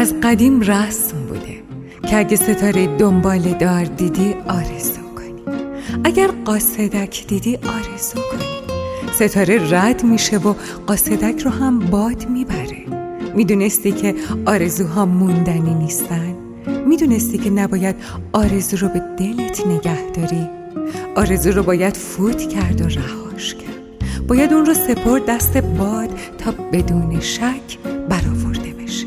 از قدیم رسم بوده که اگه ستاره دنبال دار دیدی آرزو کنی، اگر قاصدک دیدی آرزو کنی. ستاره رد میشه و قاصدک رو هم باد میبره. میدونستی که آرزوها موندنی نیستن؟ میدونستی که نباید آرزو رو به دلت نگه داری؟ آرزو رو باید فوت کرد و رهاش کرد. باید اون رو سپرد دست باد تا بدون شک برآورده بشه.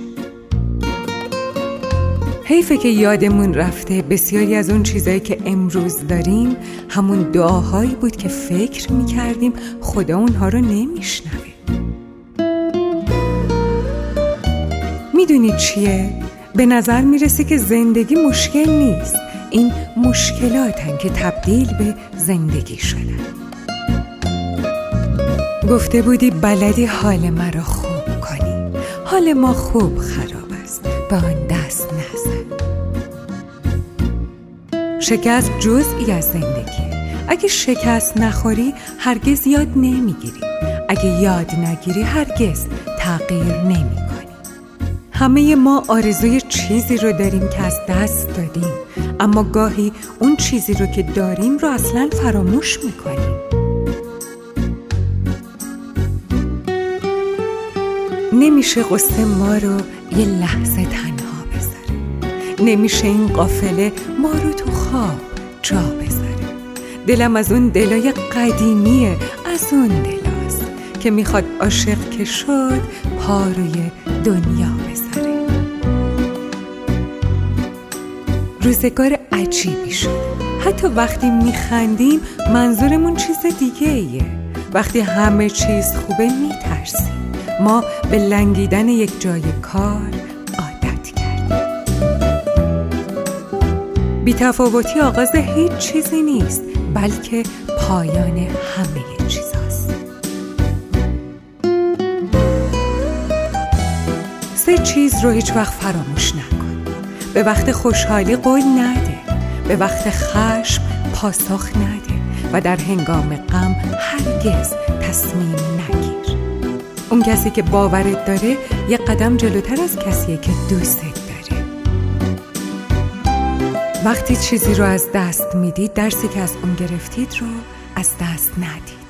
حیفه که یادمون رفته بسیاری از اون چیزایی که امروز داریم همون دعاهایی بود که فکر میکردیم خدا اونها رو نمیشنوه. میدونی چیه؟ به نظر میرسه که زندگی مشکل نیست، این مشکلاتن که تبدیل به زندگی شدن. گفته بودی بلدی حال مرا خوب کنی، حال ما خوب خراب است، به آن دست نزن. شکست جزئی از زندگیه. اگه شکست نخوری هرگز یاد نمیگیری، اگه یاد نگیری هرگز تغییر نمیکنی. همه ما آرزوی چیزی رو داریم که از دست دادیم، اما گاهی اون چیزی رو که داریم رو اصلاً فراموش میکنیم. نمیشه قصه ما رو یه لحظه تنها بذاره، نمیشه این قافله ما رو تو خواب جا بذاره. دلم از اون دلای قدیمیه، از اون دلاست که میخواد عاشق که شد پا روی دنیا بذاره. روزگار عجیبی شد. حتی وقتی میخندیم منظورمون چیز دیگه ایه. وقتی همه چیز خوبه میترسیم. ما به لنگیدن یک جای کار عادت کردیم. بی‌تفاوتی آغاز هیچ چیزی نیست، بلکه پایان همه چیزاست. 3 چیز رو هیچ وقت فراموش نکن. به وقت خوشحالی قول نده، به وقت خشم پاسخ نده و در هنگام غم هرگز تصمیم نگیر. اون کسی که باورت داره یه قدم جلوتر از کسیه که دوستت داره. وقتی چیزی رو از دست میدید، درسی که از اون گرفتید رو از دست ندید.